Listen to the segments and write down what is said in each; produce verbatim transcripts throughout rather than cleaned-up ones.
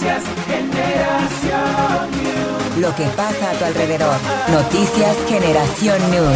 Noticias Generación News. Lo que pasa a tu alrededor. Noticias Generación News.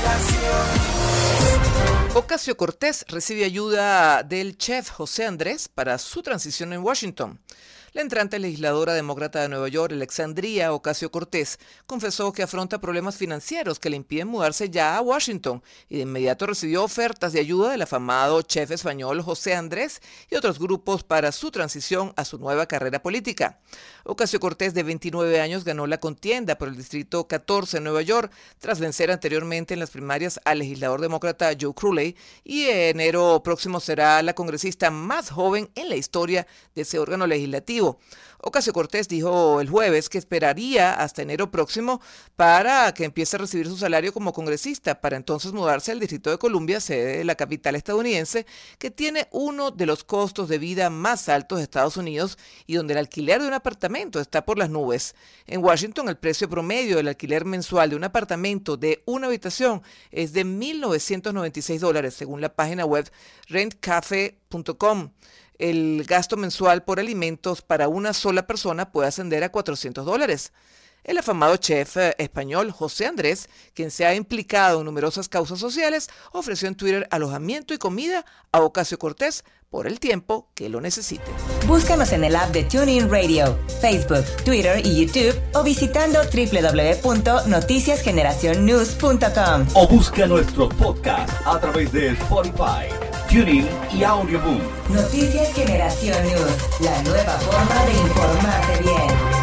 Ocasio-Cortez recibe ayuda del chef José Andrés para su transición en Washington. La entrante legisladora demócrata de Nueva York, Alexandria Ocasio-Cortez, confesó que afronta problemas financieros que le impiden mudarse ya a Washington y de inmediato recibió ofertas de ayuda del afamado chef español José Andrés y otros grupos para su transición a su nueva carrera política. Ocasio-Cortez, de veintinueve años, ganó la contienda por el Distrito catorce en Nueva York tras vencer anteriormente en las primarias al legislador demócrata Joe Crowley, y en enero próximo será la congresista más joven en la historia de ese órgano legislativo. Ocasio-Cortez dijo el jueves que esperaría hasta enero próximo para que empiece a recibir su salario como congresista, para entonces mudarse al Distrito de Columbia, sede de la capital estadounidense, que tiene uno de los costos de vida más altos de Estados Unidos y donde el alquiler de un apartamento está por las nubes. En Washington, el precio promedio del alquiler mensual de un apartamento de una habitación es de mil novecientos noventa y seis dólares, según la página web rent cafe punto com. El gasto mensual por alimentos para una sola persona puede ascender a cuatrocientos dólares. El afamado chef español José Andrés, quien se ha implicado en numerosas causas sociales, ofreció en Twitter alojamiento y comida a Ocasio-Cortez por el tiempo que lo necesite. Búscanos en el app de TuneIn Radio, Facebook, Twitter y YouTube, o visitando doble u doble u doble u punto noticias generación news punto com. O busca nuestros podcasts a través de Spotify, TuneIn y Audioboom. Noticias Generación News, la nueva forma de informarte bien.